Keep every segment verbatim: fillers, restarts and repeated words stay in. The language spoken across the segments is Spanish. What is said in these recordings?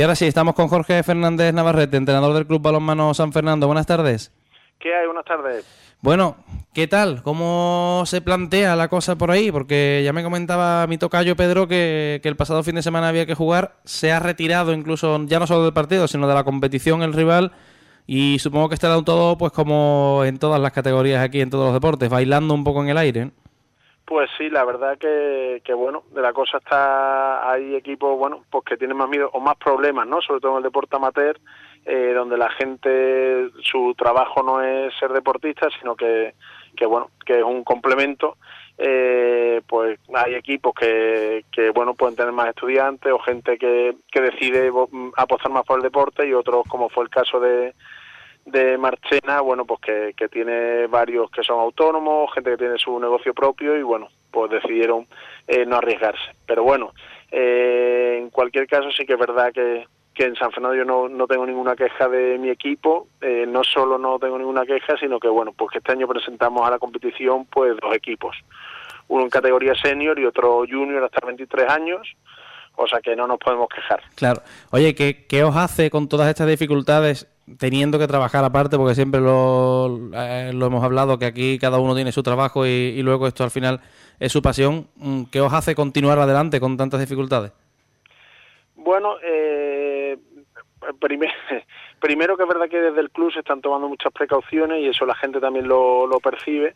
Y ahora sí, estamos con Jorge Fernández Navarrete, entrenador del Club Balonmano San Fernando. Buenas tardes. ¿Qué hay? Buenas tardes. Bueno, ¿qué tal? ¿Cómo se plantea la cosa por ahí? Porque ya me comentaba mi tocayo Pedro que, que el pasado fin de semana había que jugar. Se ha retirado incluso, ya no solo del partido, sino de la competición el rival. Y supongo que estará todo pues como en todas las categorías aquí, en todos los deportes, bailando un poco en el aire, ¿eh? Pues sí, la verdad que, que bueno, de la cosa está, hay equipos, bueno, pues que tienen más miedo o más problemas, ¿no? Sobre todo en el deporte amateur, eh, donde la gente, su trabajo no es ser deportista, sino que, que bueno, que es un complemento. Eh, pues hay equipos que, que, bueno, pueden tener más estudiantes o gente que, que decide apostar más por el deporte y otros, como fue el caso de de Marchena, bueno, pues que, que tiene varios que son autónomos, gente que tiene su negocio propio y bueno, pues decidieron eh, no arriesgarse. Pero bueno, eh, en cualquier caso sí que es verdad que, que en San Fernando yo no, no tengo ninguna queja de mi equipo, eh, no solo no tengo ninguna queja, sino que bueno, pues que este año presentamos a la competición pues dos equipos, uno en categoría senior y otro junior hasta veintitrés años, o sea que no nos podemos quejar. Claro. Oye, ¿qué, qué os hace con todas estas dificultades teniendo que trabajar aparte? Porque siempre lo, eh, lo hemos hablado, que aquí cada uno tiene su trabajo y, y luego esto al final es su pasión. ¿Qué os hace continuar adelante con tantas dificultades? Bueno, eh, primer, primero que es verdad que desde el club se están tomando muchas precauciones y eso la gente también lo, lo percibe.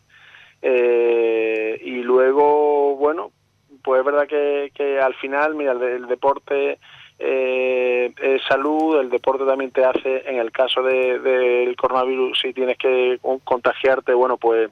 Eh, y luego, bueno, pues es verdad que, que al final, mira, el, el deporte eh, es salud, el deporte también te hace, en el caso de, del coronavirus, si tienes que contagiarte, bueno, pues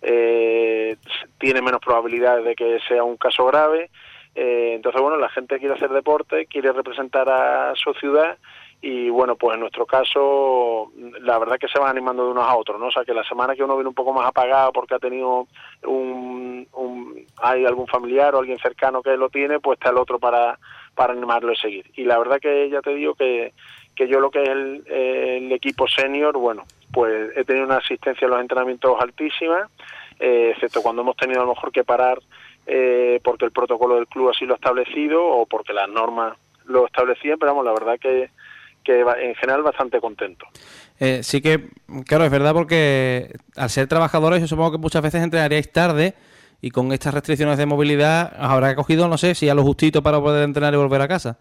eh, tiene menos probabilidades de que sea un caso grave. Eh, entonces, bueno, la gente quiere hacer deporte, quiere representar a su ciudad y, bueno, pues en nuestro caso, la verdad que se van animando de unos a otros, ¿no? O sea, que la semana que uno viene un poco más apagado porque ha tenido un, un hay algún familiar o alguien cercano que lo tiene, pues está el otro para, para animarlo a seguir. Y la verdad que ya te digo que, que yo lo que es el, el equipo senior, bueno, pues he tenido una asistencia a los entrenamientos altísima, eh, excepto cuando hemos tenido a lo mejor que parar Eh, porque el protocolo del club así lo ha establecido o porque las normas lo establecían, pero vamos, la verdad que, que en general bastante contento. Eh, sí que, claro, es verdad porque al ser trabajadores yo supongo que muchas veces entrenaríais tarde y con estas restricciones de movilidad os habrá cogido, no sé, si a lo justito para poder entrenar y volver a casa.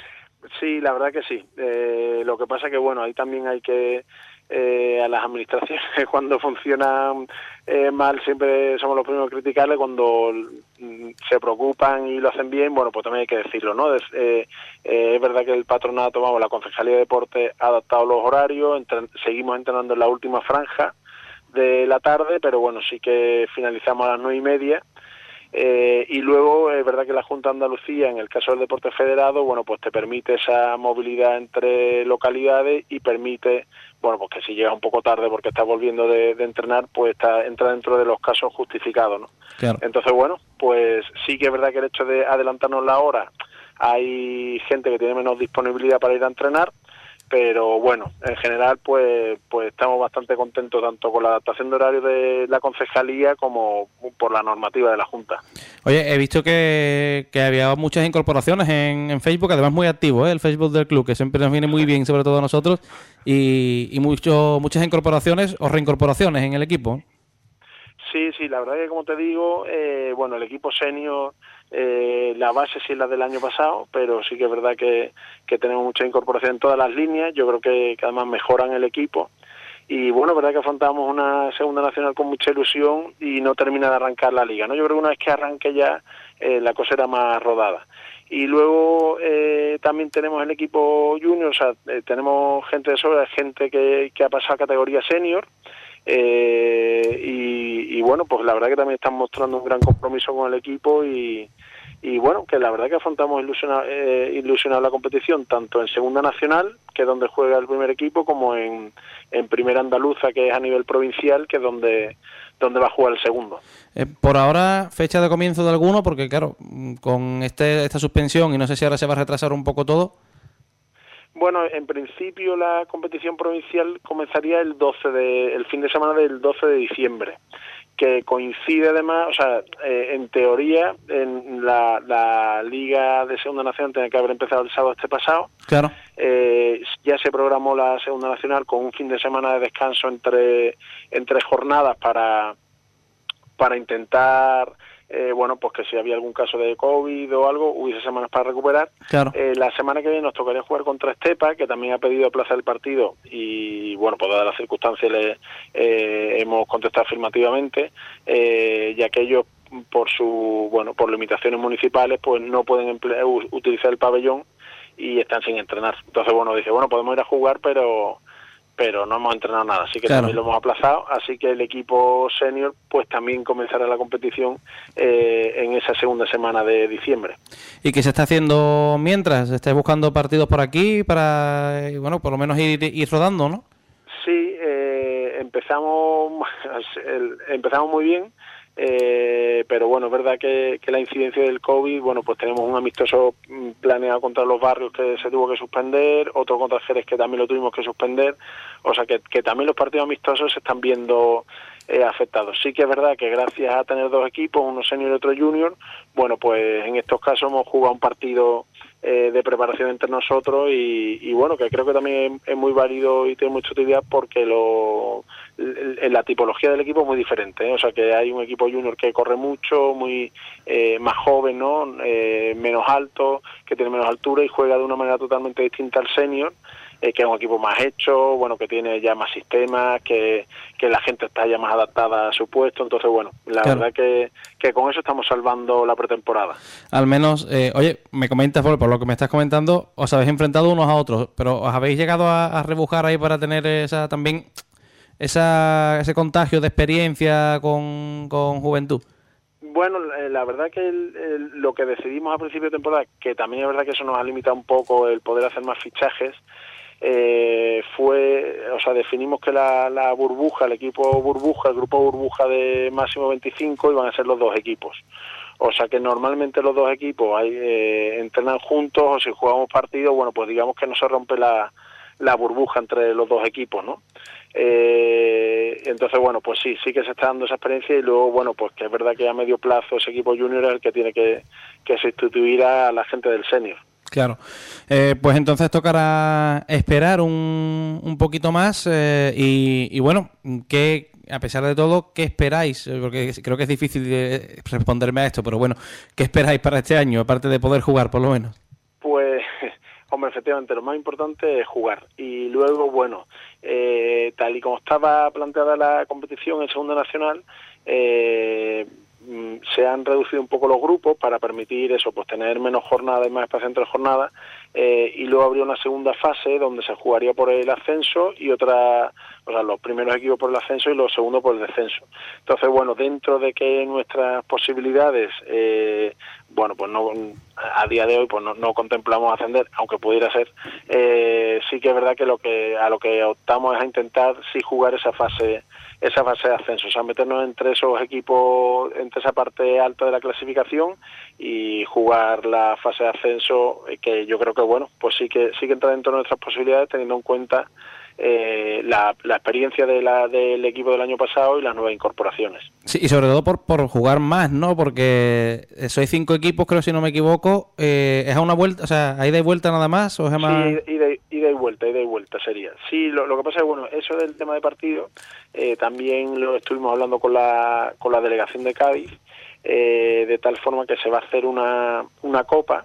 Sí, la verdad que sí. Eh, lo que pasa que, bueno, ahí también hay que... Eh, a las administraciones cuando funcionan eh, mal siempre somos los primeros a criticarle, cuando mm, se preocupan y lo hacen bien, bueno, pues también hay que decirlo, ¿no? Es, eh, eh, es verdad que el patronato, vamos, la Concejalía de Deportes ha adaptado los horarios, entre, seguimos entrenando en la última franja de la tarde, pero bueno, sí que finalizamos a las nueve y media. Eh, y luego es verdad que la Junta de Andalucía, en el caso del deporte federado, bueno, pues te permite esa movilidad entre localidades y permite, bueno, pues que si llegas un poco tarde porque estás volviendo de, de entrenar, pues está, entra dentro de los casos justificados, ¿no? Claro. Entonces, bueno, pues sí que es verdad que el hecho de adelantarnos la hora, hay gente que tiene menos disponibilidad para ir a entrenar, pero bueno, en general pues pues estamos bastante contentos tanto con la adaptación de horario de la concejalía como por la normativa de la Junta. Oye, he visto que, que había muchas incorporaciones en, en Facebook, además muy activo, ¿eh? El Facebook del club, que siempre nos viene muy bien, sobre todo a nosotros, y, y mucho, muchas incorporaciones o reincorporaciones en el equipo. Sí, sí, la verdad que como te digo, eh, bueno, el equipo senior, eh, la base sí es la del año pasado, pero sí que es verdad que, que tenemos mucha incorporación en todas las líneas, yo creo que, que además mejoran el equipo. Y bueno, verdad que afrontamos una segunda nacional con mucha ilusión y no termina de arrancar la liga, ¿no? Yo creo que una vez que arranque ya eh, la cosa era más rodada. Y luego eh, también tenemos el equipo junior, o sea, eh, tenemos gente de sobra, gente que, que ha pasado a categoría senior. Eh, y, y bueno, pues la verdad que también están mostrando un gran compromiso con el equipo y, y bueno, que la verdad que afrontamos ilusionado, eh, ilusionado la competición tanto en Segunda Nacional, que es donde juega el primer equipo, como en, en Primera Andaluza, que es a nivel provincial, que es donde, donde va a jugar el segundo. Eh, por ahora, fecha de comienzo de alguno, porque claro, con este esta suspensión y no sé si ahora se va a retrasar un poco todo. Bueno, en principio la competición provincial comenzaría el doce de, el fin de semana del doce de diciembre, que coincide además, o sea, eh, en teoría, en la, la Liga de Segunda Nacional tenía que haber empezado el sábado este pasado. Claro. Eh, ya se programó la Segunda Nacional con un fin de semana de descanso entre, entre jornadas para, para intentar... Eh, bueno, pues que si había algún caso de COVID o algo, hubiese semanas para recuperar. Claro. Eh, la semana que viene nos tocaría jugar contra Estepa, que también ha pedido aplazar el partido y, bueno, pues dadas las circunstancias le eh, hemos contestado afirmativamente, eh, ya que ellos, por su bueno por limitaciones municipales, pues no pueden emple- utilizar el pabellón y están sin entrenar. Entonces, bueno, dice, bueno, podemos ir a jugar, pero... pero no hemos entrenado nada, así que claro. También lo hemos aplazado, así que el equipo senior pues también comenzará la competición eh, en esa segunda semana de diciembre. ¿Y qué se está haciendo mientras? ¿Estáis buscando partidos por aquí para, bueno, por lo menos ir, ir rodando, no? Sí, eh, empezamos empezamos muy bien, eh, pero bueno, es verdad que, que la incidencia del COVID, bueno, pues tenemos un amistoso planeado contra los Barrios que se tuvo que suspender, otro contra Jerez que también lo tuvimos que suspender, o sea que, que también los partidos amistosos se están viendo eh, afectados. Sí que es verdad que gracias a tener dos equipos, uno senior y otro junior, bueno, pues en estos casos hemos jugado un partido eh, de preparación entre nosotros y, y bueno, que creo que también es, es muy válido y tiene mucha utilidad porque lo la tipología del equipo es muy diferente, ¿eh? O sea que hay un equipo junior que corre mucho, muy eh, más joven, ¿no? Eh, menos alto, que tiene menos altura y juega de una manera totalmente distinta al senior, eh, que es un equipo más hecho, bueno, que tiene ya más sistemas, que, que la gente está ya más adaptada a su puesto, entonces bueno, la claro. verdad que, que con eso estamos salvando la pretemporada. Al menos, eh, oye, me comentas, por, por lo que me estás comentando, os habéis enfrentado unos a otros, pero os habéis llegado a, a rebujar ahí para tener esa también... Esa, ese contagio de experiencia con, con juventud. Bueno, la verdad que el, el, lo que decidimos a principio de temporada, que también es verdad que eso nos ha limitado un poco el poder hacer más fichajes, eh, fue, o sea, definimos que la, la burbuja, el equipo burbuja, el grupo burbuja de máximo veinticinco iban a ser los dos equipos. O sea que normalmente los dos equipos hay, eh, entrenan juntos o si jugamos partidos, bueno, pues digamos que no se rompe la, la burbuja entre los dos equipos, ¿no? Eh, entonces, bueno, pues sí, sí que se está dando esa experiencia y luego, bueno, pues que es verdad que a medio plazo ese equipo junior es el que tiene que, que sustituir a la gente del senior. Claro, eh, pues entonces tocará esperar un, un poquito más eh, y, y bueno, ¿qué, a pesar de todo, qué esperáis? Porque creo que es difícil responderme a esto, pero bueno, ¿qué esperáis para este año, aparte de poder jugar por lo menos? Pues... Hombre, efectivamente, lo más importante es jugar. Y luego, bueno, eh, tal y como estaba planteada la competición en Segunda Nacional, eh, se han reducido un poco los grupos para permitir eso, pues tener menos jornadas y más espacio entre jornadas, eh, y luego habría una segunda fase donde se jugaría por el ascenso y otra, o sea, los primeros equipos por el ascenso y los segundos por el descenso. Entonces, bueno, dentro de que nuestras posibilidades, eh, bueno, pues no, a día de hoy pues no, no contemplamos ascender, aunque pudiera ser, eh, sí que es verdad que lo que a lo que optamos es a intentar sí jugar esa fase esa fase de ascenso, o sea, meternos entre esos equipos, entre esa parte alta de la clasificación y jugar la fase de ascenso, que yo creo que, bueno, pues sí que sí que entra dentro de nuestras posibilidades, teniendo en cuenta eh, la, la experiencia de la, del equipo del año pasado y las nuevas incorporaciones. Sí, y sobre todo por, por jugar más, ¿no? Porque sois cinco equipos, creo, si no me equivoco, eh, ¿es a una vuelta, o sea, a ida y vuelta nada más? ¿O es más... Sí, ida, ida y vuelta, ida y vuelta sería. Sí, lo, lo que pasa es, bueno, eso del tema de partido, eh, también lo estuvimos hablando con la, con la delegación de Cádiz, eh, de tal forma que se va a hacer una, una copa.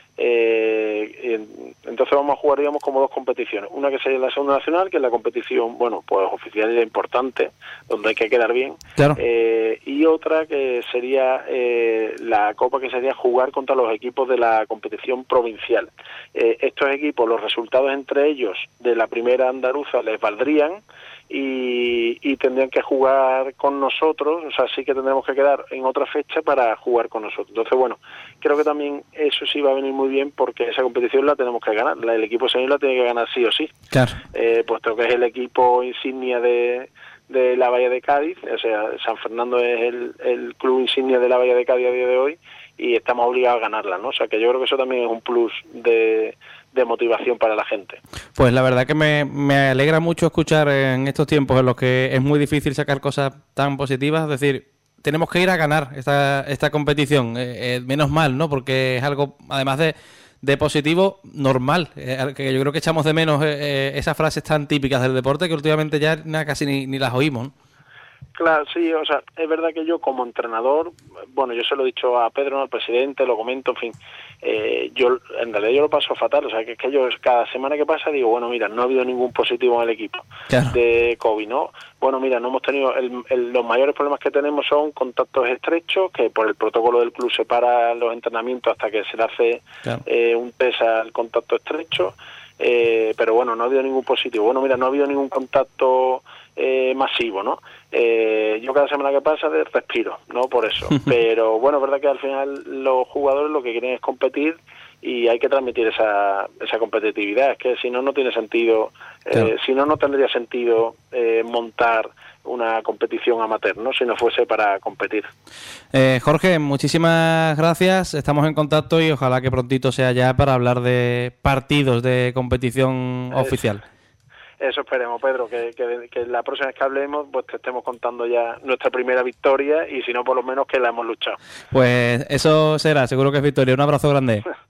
Eh, entonces vamos a jugar, digamos, como dos competiciones, una que sería la Segunda Nacional, que es la competición, bueno, pues oficial y importante, donde hay que quedar bien, claro. eh, y otra que sería eh, la Copa, que sería jugar contra los equipos de la competición provincial. Eh, estos equipos, los resultados entre ellos de la primera andaluza les valdrían y, y tendrían que jugar con nosotros, o sea, sí que tendremos que quedar en otra fecha para jugar con nosotros. Entonces, bueno, creo que también eso sí va a venir muy bien porque esa competición la tenemos que ganar, la, el equipo senior la tiene que ganar sí o sí, claro. eh, puesto que es el equipo insignia de, de la Bahía de Cádiz, o sea, San Fernando es el, el club insignia de la Bahía de Cádiz a día de hoy y estamos obligados a ganarla, ¿no? O sea, que yo creo que eso también es un plus de, de motivación para la gente. Pues la verdad que me, me alegra mucho escuchar en estos tiempos en los que es muy difícil sacar cosas tan positivas, es decir, tenemos que ir a ganar esta, esta competición, eh, eh, menos mal, ¿no? Porque es algo, además de, de positivo, normal, eh, que yo creo que echamos de menos eh, eh, esas frases tan típicas del deporte que últimamente ya nada, casi ni, ni las oímos, ¿no? Claro, sí, o sea, es verdad que yo como entrenador, bueno, yo se lo he dicho a Pedro, ¿no?, al presidente, lo comento, en fin, eh, yo en realidad yo lo paso fatal, o sea, que es que yo cada semana que pasa digo, bueno, mira, no ha habido ningún positivo en el equipo claro. de COVID, ¿no? Bueno, mira, no hemos tenido, el, el, los mayores problemas que tenemos son contactos estrechos, que por el protocolo del club se para los entrenamientos hasta que se le hace claro. eh, un test al contacto estrecho, eh, pero bueno, no ha habido ningún positivo. Bueno, mira, no ha habido ningún contacto eh, masivo, ¿no? Eh, yo cada semana que pasa respiro, ¿no? Por eso. Pero bueno, es verdad que al final los jugadores lo que quieren es competir y hay que transmitir esa esa competitividad. Es que si no, no tiene sentido, claro. eh, si no, no tendría sentido eh, montar una competición amateur, ¿no? Si no fuese para competir. Eh, Jorge, muchísimas gracias. Estamos en contacto y ojalá que prontito sea ya para hablar de partidos de competición es... oficial. Eso esperemos, Pedro, que, que, que la próxima vez que hablemos pues te estemos contando ya nuestra primera victoria y si no, por lo menos que la hemos luchado. Pues eso será, seguro que es victoria. Un abrazo grande.